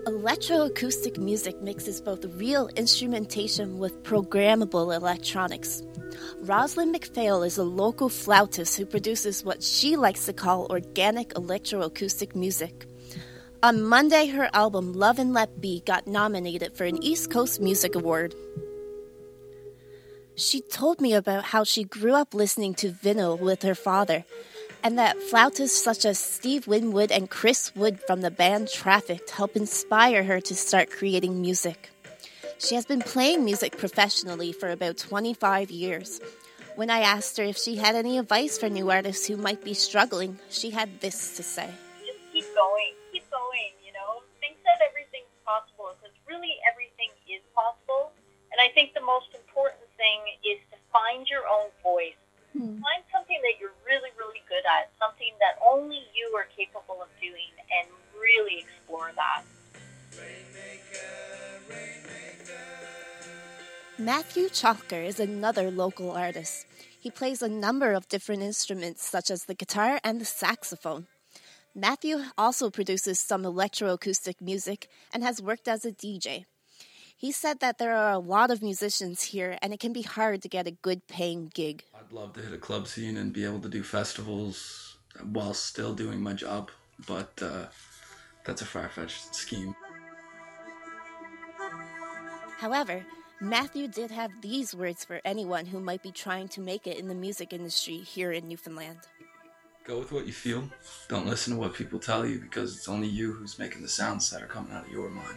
Electroacoustic music mixes both real instrumentation with programmable electronics. Rosalind McPhail is a local flautist who produces what she likes to call organic electroacoustic music. On Monday, her album Love and Let Be got nominated for an East Coast Music Award. She told me about how she grew up listening to vinyl with her father, and that flautists such as Steve Winwood and Chris Wood from the band Trafficked helped inspire her to start creating music. She has been playing music professionally for about 25 years. When I asked her if she had any advice for new artists who might be struggling, she had this to say. Just keep going, think that everything's possible, because really everything is possible. And I think the most important thing is to find your own voice. Find something that you're really, really good at, something that only you are capable of doing, and really explore that. Matthew Chalker is another local artist. He plays a number of different instruments, such as the guitar and the saxophone. Matthew also produces some electroacoustic music and has worked as a DJ. He said that there are a lot of musicians here, and it can be hard to get a good paying gig. I'd love to hit a club scene and be able to do festivals while still doing my job, but that's a far-fetched scheme. However, Matthew did have these words for anyone who might be trying to make it in the music industry here in Newfoundland. Go with what you feel. Don't listen to what people tell you, because it's only you who's making the sounds that are coming out of your mind.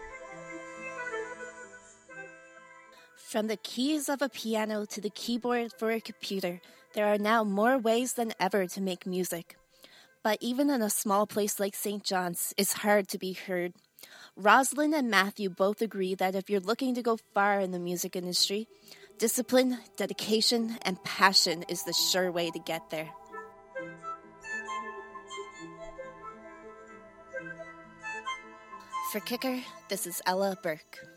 From the keys of a piano to the keyboard for a computer, there are now more ways than ever to make music. But even in a small place like St. John's, it's hard to be heard. Rosalind and Matthew both agree that if you're looking to go far in the music industry, discipline, dedication, and passion is the sure way to get there. For Kicker, this is Ella Burke.